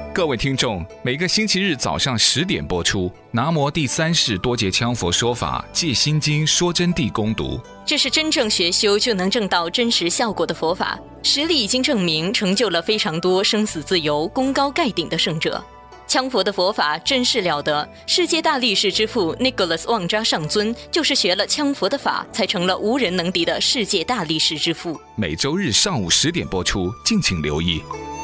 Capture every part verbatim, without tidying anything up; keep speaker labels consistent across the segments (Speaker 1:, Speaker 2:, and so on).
Speaker 1: 各位听众，每个星期日早上十点播出，南摩第三世多杰羌佛说法戒心经说真谛攻读。
Speaker 2: 这是真正学修就能证到真实效果的佛法，实力已经证明，成就了非常多生死自由、功高盖顶的圣者。羌佛的佛法真是了得，世界大力士之父 Nicholas 旺扎上尊就是学了羌佛的法，才成了无人能敌的世界大力士之父。
Speaker 1: 每周日上午十点播出，敬请留意。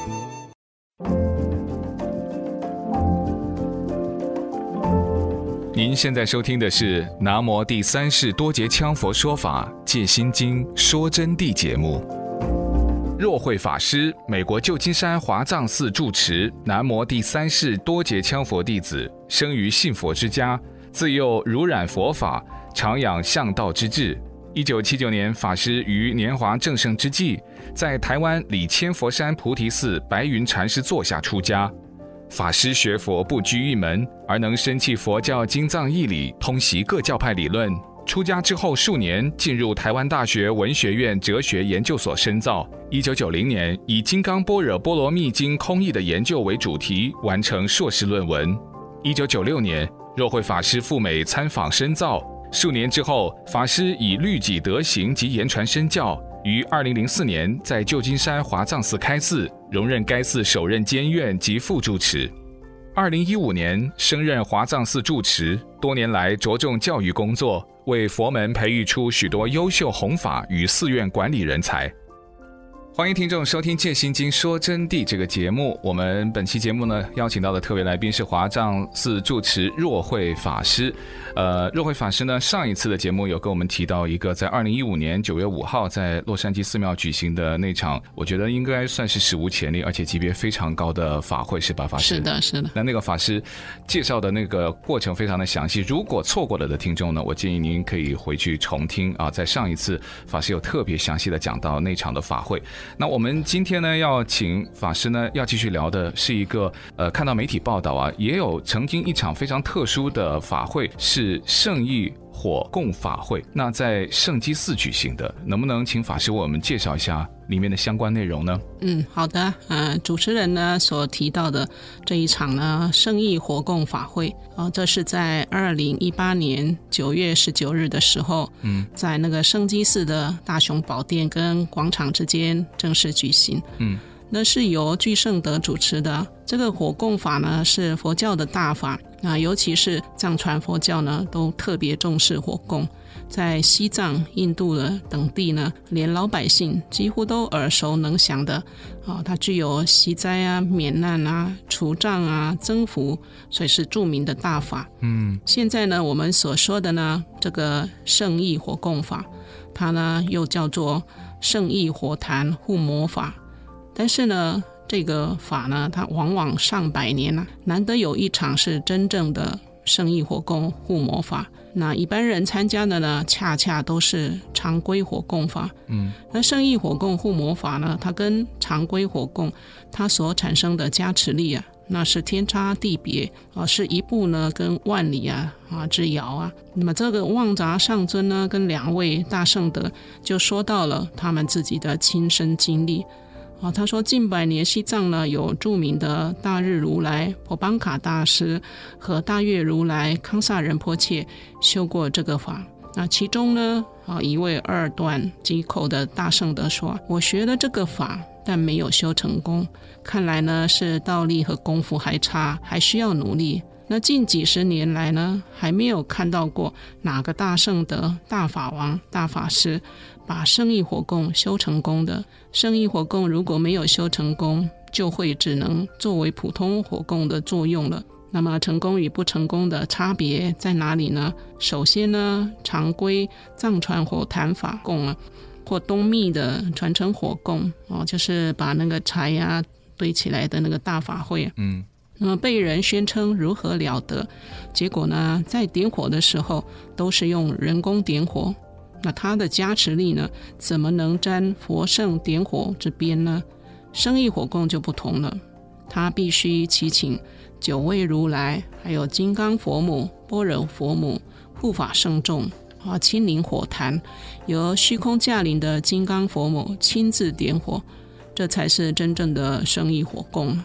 Speaker 1: 您现在收听的是南摩第三世多杰羌佛说法戒心经说真谛节目。若慧法师，美国旧金山华藏寺住持，南摩第三世多杰羌佛弟子，生于信佛之家，自幼濡染佛法，常养向道之志。一九七九年，法师于年华正盛之际，在台湾里千佛山菩提寺白云禅师座下出家。法师学佛不拘一门，而能深契佛教经藏义理，通习各教派理论。出家之后数年，进入台湾大学文学院哲学研究所深造。一九九零年，以《金刚般若波罗蜜经》空义的研究为主题，完成硕士论文。一九九六年，若慧法师赴美参访深造。数年之后，法师以律己德行及言传身教，于二零零四年在旧金山华藏寺开寺，荣任该寺首任监院及副住持。二零一五年升任华藏寺住持，多年来着重教育工作，为佛门培育出许多优秀弘法与寺院管理人才。欢迎听众收听戒心经说真谛这个节目。我们本期节目呢，邀请到的特别来宾是华藏寺住持若慧法师。呃，若慧法师呢，上一次的节目有跟我们提到一个在二零一五年九月五号在洛杉矶寺庙举行的那场，我觉得应该算是史无前例，而且级别非常高的法会，是吧，法师？
Speaker 3: 是的，是的。
Speaker 1: 那那个法师介绍的那个过程非常的详细，如果错过了的听众呢，我建议您可以回去重听啊。在上一次法师有特别详细的讲到那场的法会。那我们今天呢，要请法师呢，要继续聊的是一个呃，看到媒体报道啊，也有曾经一场非常特殊的法会，是圣意火供法会，那在圣基寺举行的，能不能请法师为我们介绍一下里面的相关内容呢？
Speaker 3: 嗯，好的。呃，主持人呢所提到的这一场呢，圣意火供法会，呃，这是在二零一八年九月十九日的时候，嗯，在那个圣基寺的大雄宝殿跟广场之间正式举行。嗯。那是由具圣德主持的。这个火供法呢是佛教的大法，那尤其是藏传佛教呢都特别重视火供。在西藏、印度的等地呢，连老百姓几乎都耳熟能详的、哦、它具有息灾啊、免难啊、除障啊、增福，所以是著名的大法。嗯，现在呢我们所说的呢这个圣意火供法，它呢又叫做圣意火坛护摩法。但是呢这个法呢它往往上百年啊，难得有一场是真正的圣意火供护摩法。那一般人参加的呢恰恰都是常规火供法。嗯，那圣意火供护摩法呢，它跟常规火供它所产生的加持力啊，那是天差地别啊，是一步呢跟万里啊啊之遥啊。那么这个旺扎上尊呢跟两位大圣德就说到了他们自己的亲身经历。哦、他说近百年西藏呢有著名的大日如来婆邦卡大师和大月如来康萨仁波切修过这个法。那其中呢、哦、一位二段击口的大圣德说，我学了这个法但没有修成功，看来呢是道力和功夫还差，还需要努力。那近几十年来呢，还没有看到过哪个大圣德、大法王、大法师把圣意火供修成功的。圣意火供如果没有修成功，就会只能作为普通火供的作用了。那么成功与不成功的差别在哪里呢？首先呢，常规藏传火坛法供啊，或东密的传承火供哦，就是把那个柴啊堆起来的那个大法会，嗯。那么被人宣称如何了得，结果呢在点火的时候都是用人工点火，那它的加持力呢怎么能沾佛圣点火之边呢？圣意火供就不同了，它必须祈请九位如来还有金刚佛母、般若佛母、护法圣众啊，亲临火坛，由虚空驾临的金刚佛母亲自点火，这才是真正的圣意火供。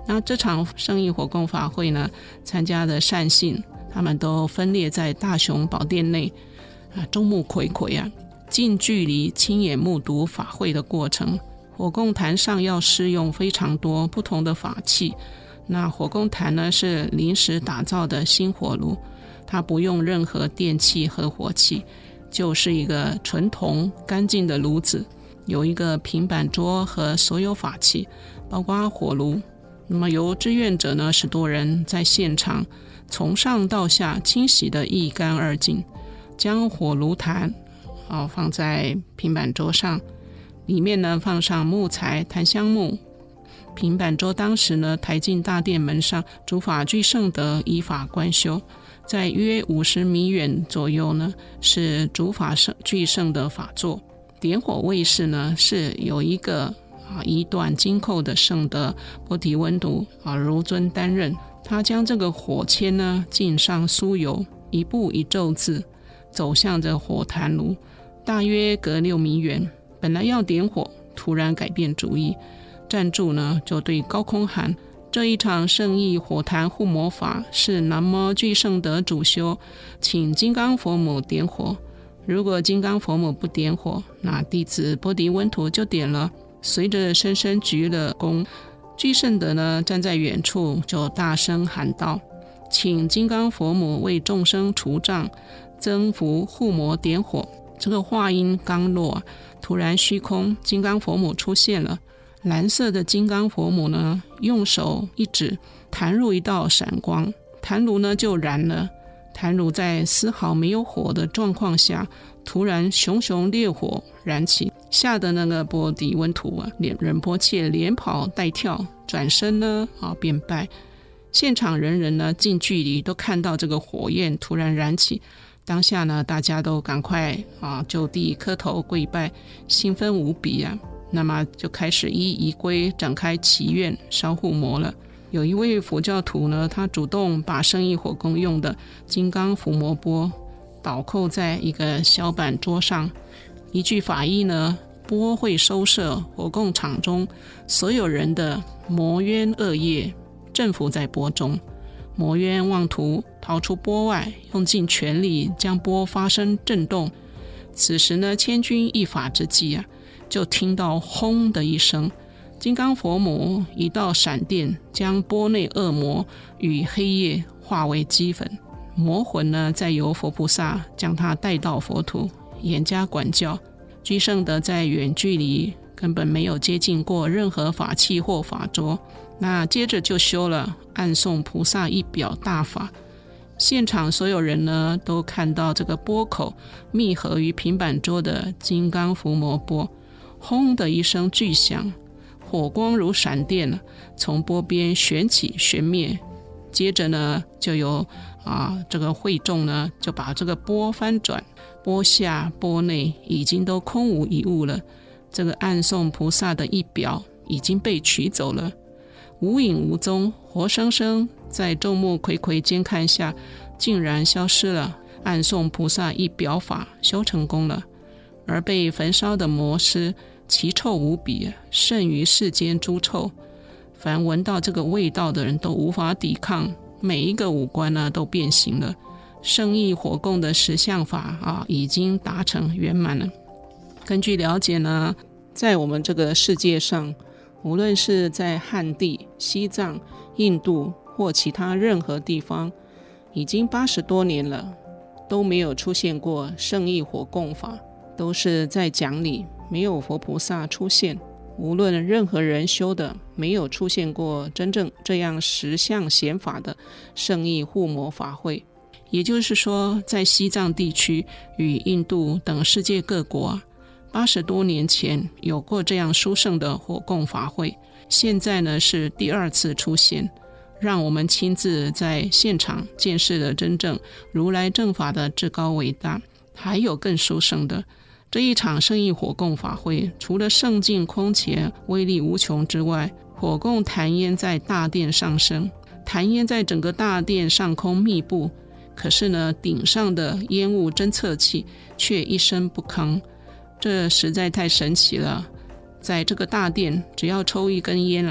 Speaker 3: 那这场圣意火供法会呢，参加的善信他们都分列在大雄宝殿内啊，众目睽睽啊，近距离亲眼目睹法会的过程。火供坛上要施用非常多不同的法器，那火供坛呢是临时打造的新火炉，它不用任何电器和火器，就是一个纯铜干净的炉子，有一个平板桌和所有法器，包括火炉。那么由志愿者呢十多人在现场从上到下清洗的一干二净，将火炉坛、哦、放在平板桌上，里面呢放上木材檀香木。平板桌当时呢抬进大殿门上，主法具圣德依法观修。在约五十米远左右呢是主法具圣的法座。点火位置呢是有一个啊一段金扣的圣德波提温图啊如尊担任，他将这个火签呢浸上酥油，一步一咒字走向这火坛炉，大约隔六米远。本来要点火，突然改变主意，站住呢就对高空喊：这一场圣意火坛护摩法是南无具圣德主修，请金刚佛母点火。如果金刚佛母不点火，那弟子波迪温图就点了。随着深深鞠了躬，具圣德呢站在远处就大声喊道：请金刚佛母为众生除障增福护摩点火。这个话音刚落，突然虚空金刚佛母出现了。蓝色的金刚佛母呢用手一指，弹入一道闪光，坛炉呢就燃了。坛炉在丝毫没有火的状况下，突然熊熊烈火燃起，吓得那个波迪温图啊仁波切连跑带跳，转身呢啊便拜。现场人人呢近距离都看到这个火焰突然燃起，当下呢大家都赶快啊就地磕头跪拜，兴奋无比啊。那么就开始依仪规展开祈愿烧护摩了。有一位佛教徒呢，他主动把圣意火供用的金刚伏魔钵倒扣在一个小板桌上，一句法义呢，钵会收摄火供场中所有人的魔冤恶业，镇伏在钵中。魔冤妄图逃出钵外，用尽全力将钵发生震动。此时呢，千钧一发之际啊，就听到轰的一声，金刚佛母一道闪电将钵内恶魔与黑夜化为齑粉。魔魂呢再由佛菩萨将他带到佛土，严加管教。居圣德在远距离根本没有接近过任何法器或法桌，那接着就修了暗诵菩萨一表大法。现场所有人呢都看到这个钵口密合于平板桌的金刚伏魔钵，轰的一声巨响，火光如闪电从钵边旋起旋灭。接着呢就有啊这个会众呢就把这个钵翻转，钵下钵内已经都空无一物了，这个暗诵菩萨的一表已经被取走了，无影无踪，活生生在众目睽睽监看下竟然消失了。暗诵菩萨一表法修成功了，而被焚烧的魔尸奇臭无比，甚于世间诸臭，凡闻到这个味道的人都无法抵抗，每一个五官呢都变形了。圣意火供的实相法啊已经达成圆满了。根据了解呢，在我们这个世界上，无论是在汉地、西藏、印度或其他任何地方，已经八十多年了，都没有出现过圣意火供法，都是在讲理，没有佛菩萨出现。无论任何人修的，没有出现过真正这样实相显法的圣意护摩法会。也就是说，在西藏地区与印度等世界各国，八十多年前有过这样殊胜的火供法会，现在呢是第二次出现，让我们亲自在现场见识了真正如来正法的至高伟大。还有更殊胜的，这一场圣意火供法会，除了圣境空前威力无穷之外，火供坛烟在大殿上升，坛烟在整个大殿上空密布，可是呢顶上的烟雾侦测器却一声不吭，这实在太神奇了。在这个大殿只要抽一根烟啊，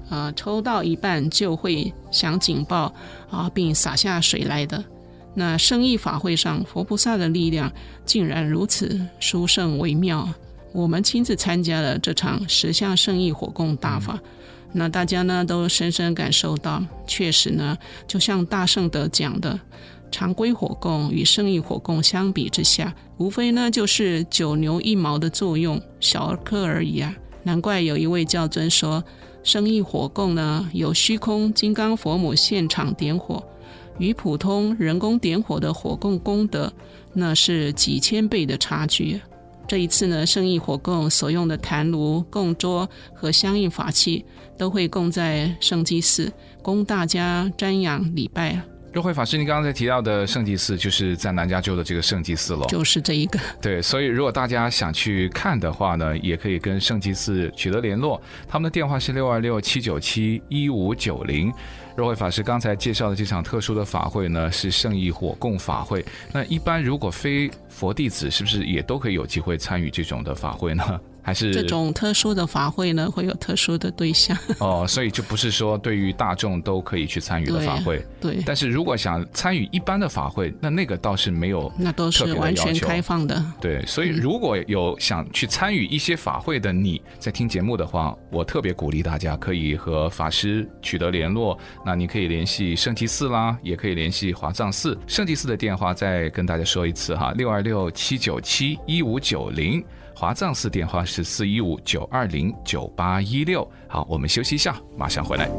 Speaker 3: 呃，抽到一半就会响警报啊，并洒下水来的。那圣意法会上，佛菩萨的力量竟然如此殊胜微妙。我们亲自参加了这场十相圣意火供大法，嗯、那大家呢都深深感受到，确实呢，就像大圣德讲的，常规火供与圣意火供相比之下，无非呢就是九牛一毛的作用，小儿科而已啊。难怪有一位教尊说，圣意火供呢有虚空金刚佛母现场点火，与普通人工点火的火供功德，那是几千倍的差距。这一次呢，圣意火供所用的坛炉、供桌和相应法器，都会供在圣济寺，供大家瞻仰礼拜。
Speaker 1: 若慧法师，你刚刚才提到的圣济寺，就是在南加州的这个圣济寺咯，
Speaker 3: 就是这一个。
Speaker 1: 对，所以如果大家想去看的话呢，也可以跟圣济寺取得联络，他们的电话是六二六七九七一五九零。若慧法师刚才介绍的这场特殊的法会呢，是圣意火供法会。那一般如果非佛弟子，是不是也都可以有机会参与这种的法会呢？还是
Speaker 3: 这种特殊的法会呢，会有特殊的对象
Speaker 1: 哦，所以就不是说对于大众都可以去参与的法会。
Speaker 3: 对，对，
Speaker 1: 但是如果想参与一般的法会，那那个倒是没有特别的要求，那都是
Speaker 3: 完全开放的。
Speaker 1: 对，所以如果有想去参与一些法会的你，在听节目的话，我特别鼓励大家可以和法师取得联络。那你可以联系圣济寺啦，也可以联系华藏寺。圣济寺的电话再跟大家说一次哈，六二六七九七一五九零。华藏寺电话是四一五九二零九八一六。好，我们休息一下，马上回来。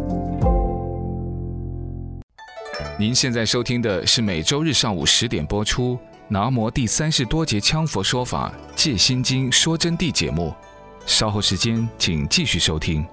Speaker 1: 您现在收听的是每周日上午十点播出南无第三世多杰羌佛说法戒心经说真谛节目，稍后时间请继续收听。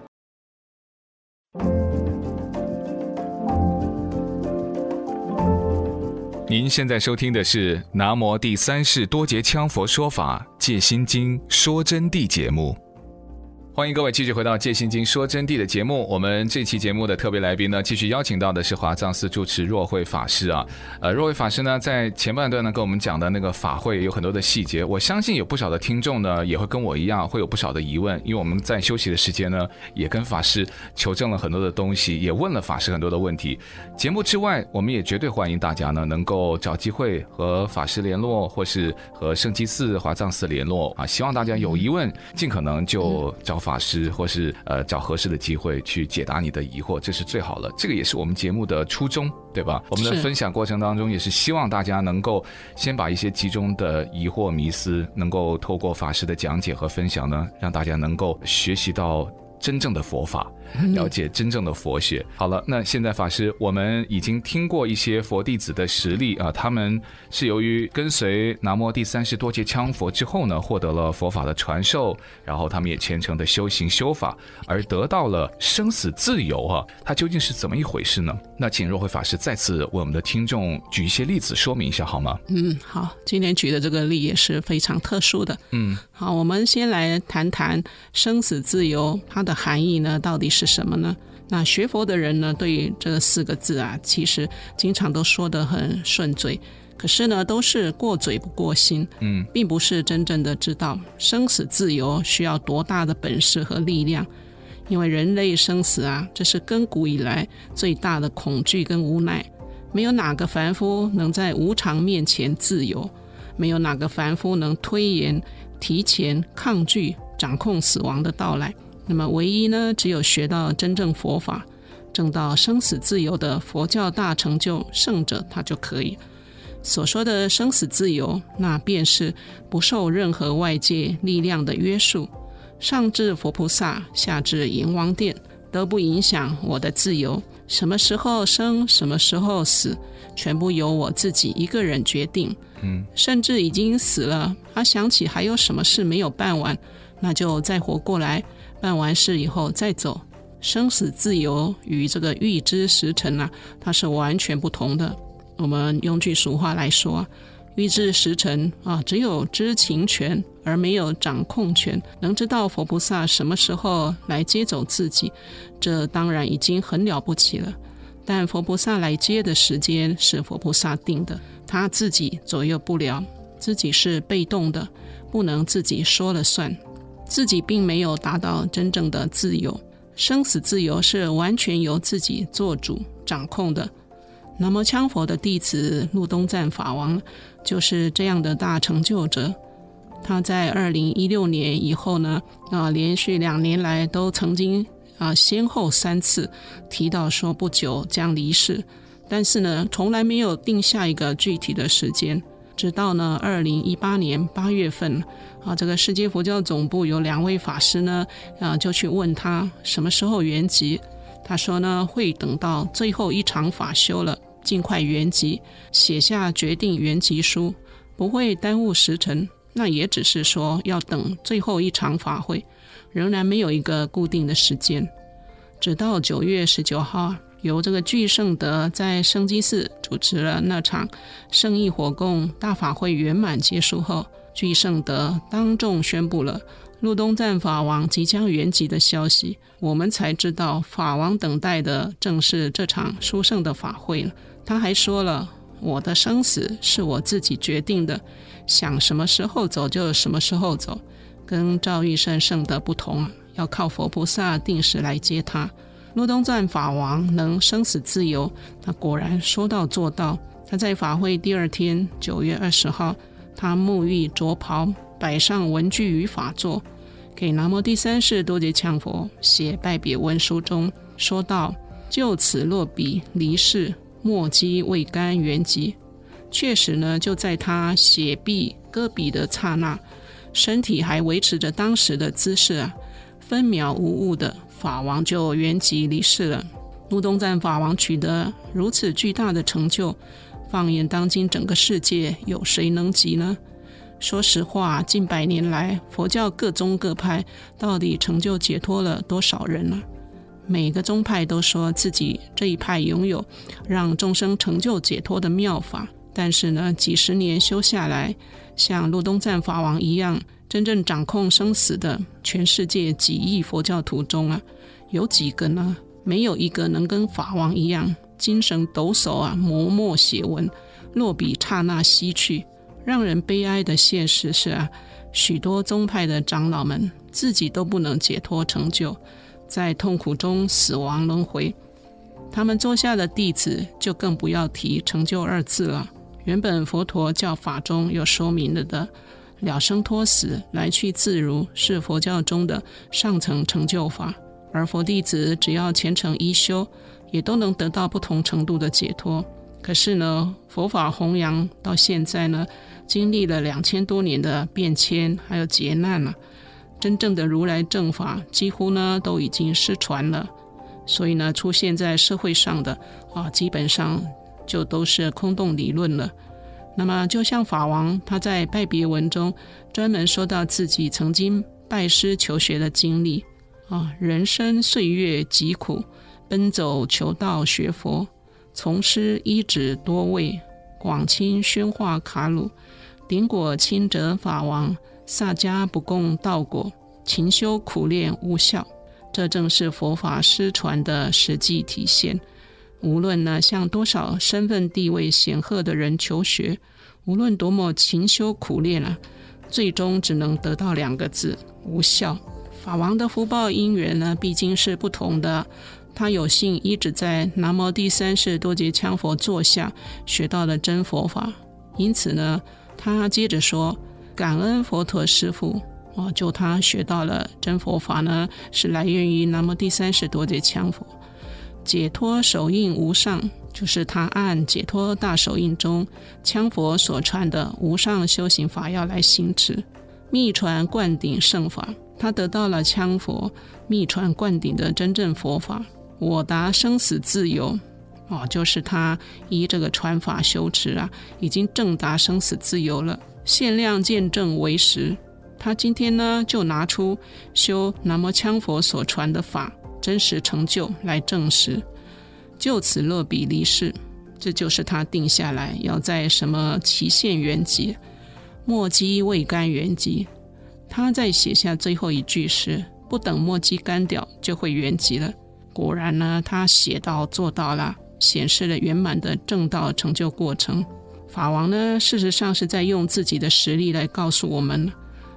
Speaker 1: 您现在收听的是南无第三世多杰羌佛说法戒心经说真谛节目。欢迎各位继续回到戒心经说真谛的节目。我们这期节目的特别来宾呢，继续邀请到的是华藏寺住持若慧法师啊。呃，若慧法师呢，在前半段呢跟我们讲的那个法会有很多的细节，我相信有不少的听众呢也会跟我一样会有不少的疑问，因为我们在休息的时间呢也跟法师求证了很多的东西，也问了法师很多的问题。节目之外，我们也绝对欢迎大家呢能够找机会和法师联络，或是和圣济寺、华藏寺联络啊。希望大家有疑问尽可能就找法师，或是呃找合适的机会去解答你的疑惑，这是最好了。这个也是我们节目的初衷，对吧？我们的分享过程当中也是希望大家能够先把一些集中的疑惑迷思能够透过法师的讲解和分享呢，让大家能够学习到真正的佛法，了解真正的佛学。好了，那现在法师，我们已经听过一些佛弟子的实例啊，他们是由于跟随南无第三世多杰羌佛之后呢，获得了佛法的传授，然后他们也虔诚的修行修法，而得到了生死自由啊，它究竟是怎么一回事呢？那请若慧法师再次为我们的听众举一些例子说明一下好吗？
Speaker 3: 嗯，好，今天举的这个例也是非常特殊的。嗯，好，我们先来谈谈生死自由，它的含义呢到底是什么呢？那学佛的人呢，对这四个字啊，其实经常都说得很顺嘴，可是呢，都是过嘴不过心，嗯，并不是真正的知道生死自由需要多大的本事和力量。因为人类生死啊，这是亘古以来最大的恐惧跟无奈。没有哪个凡夫能在无常面前自由，没有哪个凡夫能推延、提前、抗拒、掌控死亡的到来。那么唯一呢，只有学到真正佛法，证到生死自由的佛教大成就圣者，他就可以。所说的生死自由，那便是不受任何外界力量的约束，上至佛菩萨，下至阎王殿，都不影响我的自由。什么时候生，什么时候死，全部由我自己一个人决定。嗯，甚至已经死了，他想起还有什么事没有办完，那就再活过来，办完事以后再走。生死自由与这个预知时辰啊，它是完全不同的。我们用句俗话来说，预知时辰啊，只有知情权而没有掌控权，能知道佛菩萨什么时候来接走自己，这当然已经很了不起了。但佛菩萨来接的时间是佛菩萨定的，他自己左右不了，自己是被动的，不能自己说了算，自己并没有达到真正的自由。 生死自由是完全由自己做主掌控的。南无羌佛的弟子禄东赞法王就是这样的大成就者。他在二零一六年以后呢，啊，连续两年来都曾经啊先后三次提到说不久将离世，但是呢，从来没有定下一个具体的时间。直到呢二零一八年八月份啊，这个世界佛教总部有两位法师呢，啊，就去问他什么时候圆寂。他说呢，会等到最后一场法修了，尽快圆寂，写下决定圆寂书，不会耽误时辰。那也只是说要等最后一场法会，仍然没有一个固定的时间。直到九月十九号，由这个具圣德在圣基寺主持了那场圣意火供大法会圆满结束后，具圣德当众宣布了禄东赞法王即将圆寂的消息，我们才知道法王等待的正是这场殊胜的法会了。他还说了，我的生死是我自己决定的，想什么时候走就什么时候走，跟赵玉胜圣德不同，要靠佛菩萨定时来接他。禄东赞法王能生死自由，他果然说到做到。他在法会第二天九月二十号，他沐浴着袍，摆上文具与法座，给南无第三世多杰羌佛写拜别文书中说道，就此落笔离世，墨迹未干圆寂。确实呢，就在他写毕搁笔的刹那，身体还维持着当时的姿势啊，分秒无误的法王就圆寂离世了。禄东赞法王取得如此巨大的成就，放眼当今整个世界，有谁能及呢？说实话，近百年来佛教各宗各派到底成就解脱了多少人呢？每个宗派都说自己这一派拥有让众生成就解脱的妙法，但是呢，几十年修下来，像禄东赞法王一样真正掌控生死的全世界几亿佛教徒中啊，有几个呢？没有一个能跟法王一样精神抖擞啊，磨墨写文，落笔刹那西去。让人悲哀的现实是啊，许多宗派的长老们自己都不能解脱成就，在痛苦中死亡轮回。他们座下的弟子就更不要提成就二字了。原本佛陀教法中有说明了的了生脱死，来去自如，是佛教中的上层成就法，而佛弟子只要虔诚依修，也都能得到不同程度的解脱。可是呢，佛法弘扬到现在呢，经历了两千多年的变迁还有劫难了，真正的如来正法几乎呢都已经失传了，所以呢，出现在社会上的啊，基本上就都是空洞理论了。那么就像法王他在拜别文中专门说到自己曾经拜师求学的经历啊，人生岁月疾苦，奔走求道学佛，从师医治多位，广清宣化卡鲁，顶果清者法王，萨迦不共道果，勤修苦练无效。这正是佛法失传的实际体现。无论呢向多少身份地位显赫的人求学，无论多么勤修苦练啊，最终只能得到两个字：无效。法王的福报因缘呢，毕竟是不同的。他有幸一直在南无第三世多杰羌佛座下学到了真佛法，因此呢，他接着说，感恩佛陀师父哦，就他学到了真佛法呢，是来源于南无第三世多杰羌佛。解脱手印无上，就是他按解脱大手印中羌佛所传的无上修行法要来行持，密传灌顶圣法。他得到了羌佛密传灌顶的真正佛法，我达生死自由哦，就是他依这个传法修持啊，已经正达生死自由了。限量见证为实，他今天呢就拿出修南无羌佛所传的法真实成就来证实，就此落笔离世。这就是他定下来要在什么期限圆寂，墨迹未干圆寂。他在写下最后一句时，不等墨迹干掉就会圆寂了。果然呢，他写到做到了，显示了圆满的正道成就过程。法王呢，事实上是在用自己的实力来告诉我们，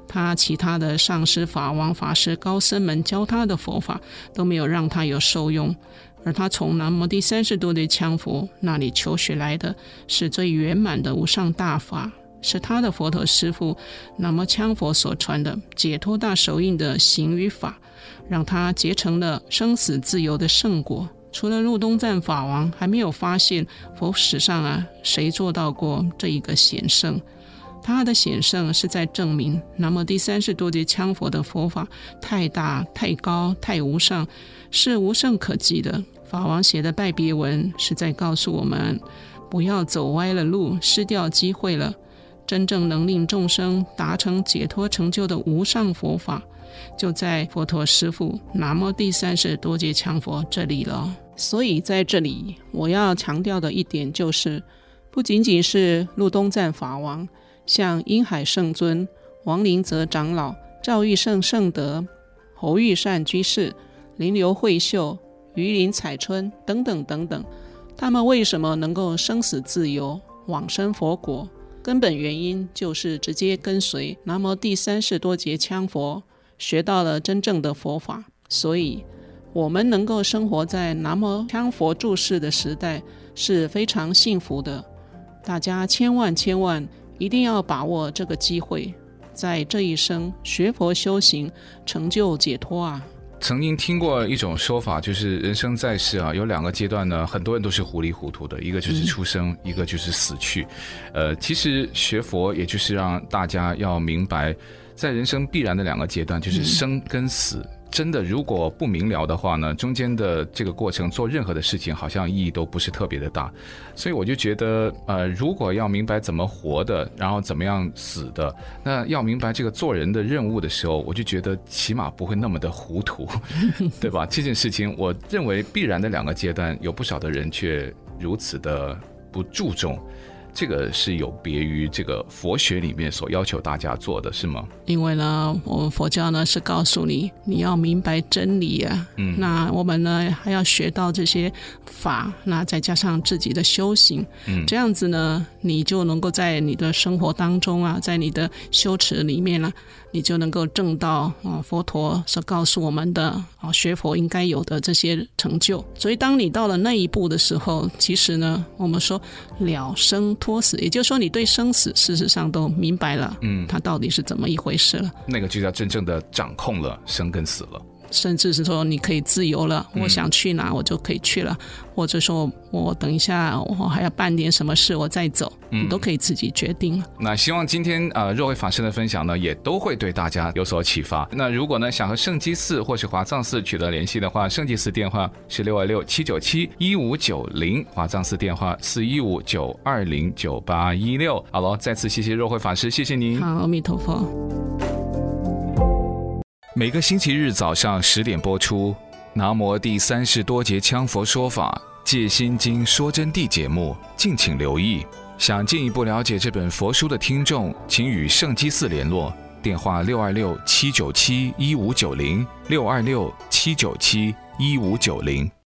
Speaker 3: 他其他的上师、法王、法师、高僧们教他的佛法都没有让他有受用，而他从南摩第三世多杰羌佛那里求学来的是最圆满的无上大法，是他的佛陀师父南摩羌佛所传的解脱大手印的行与法，让他结成了生死自由的圣果。除了路东赞法王，还没有发现佛史上啊谁做到过这一个显圣。他的显圣是在证明南无第三世多杰羌佛的佛法太大太高太无上，是无圣可及的。法王写的拜别文是在告诉我们，不要走歪了路，失掉机会了。真正能令众生达成解脱成就的无上佛法，就在佛陀师父南无第三世多杰羌佛这里了。所以在这里我要强调的一点就是，不仅仅是路东赞法王，像因海圣尊、王灵泽长老、赵玉胜圣德、侯玉善居士、林流慧秀、于林彩春等等等等，他们为什么能够生死自由、往生佛国？根本原因就是直接跟随南无第三世多杰羌佛，学到了真正的佛法。所以我们能够生活在南无羌佛住世的时代是非常幸福的。大家千万千万一定要把握这个机会，在这一生学佛修行，成就解脱啊！
Speaker 1: 曾经听过一种说法，就是人生在世啊，有两个阶段呢，很多人都是糊里糊涂的，一个就是出生，嗯、一个就是死去。呃，其实学佛也就是让大家要明白，在人生必然的两个阶段，就是生跟死。嗯真的如果不明了的话呢，中间的这个过程做任何的事情好像意义都不是特别的大。所以我就觉得呃，如果要明白怎么活的，然后怎么样死的，那要明白这个做人的任务的时候，我就觉得起码不会那么的糊涂对吧？这件事情我认为必然的两个阶段，有不少的人却如此的不注重，这个是有别于这个佛学里面所要求大家做的，是吗？
Speaker 3: 因为呢，我们佛教呢是告诉你，你要明白真理啊。嗯，那我们呢还要学到这些法，那再加上自己的修行，嗯，这样子呢，你就能够在你的生活当中啊，在你的修持里面啊，你就能够证到啊佛陀所告诉我们的啊学佛应该有的这些成就。所以当你到了那一步的时候，其实呢，我们说了生脱死，也就是说你对生死事实上都明白了，嗯，它到底是怎么一回事了。
Speaker 1: 那个就叫真正的掌控了生跟死了。
Speaker 3: 甚至是说你可以自由了，我想去哪我就可以去了，嗯、或者说我等一下我还要办点什么事我再走，嗯、你都可以自己决定了。
Speaker 1: 那希望今天呃若慧法师的分享呢，也都会对大家有所启发。那如果呢想和圣基寺或是华藏寺取得联系的话，圣基寺电话是六二六七九七一五九零，华藏寺电话四一五九二零九八一六。好了，再次谢谢若慧法师，谢谢您。
Speaker 3: 好，阿弥陀佛。
Speaker 1: 每个星期日早上十点播出南无第三世多杰羌佛说法戒心经说真谛节目，敬请留意。想进一步了解这本佛书的听众，请与圣基寺联络，电话六二六七九七一五九零 六二六七九七一五九零。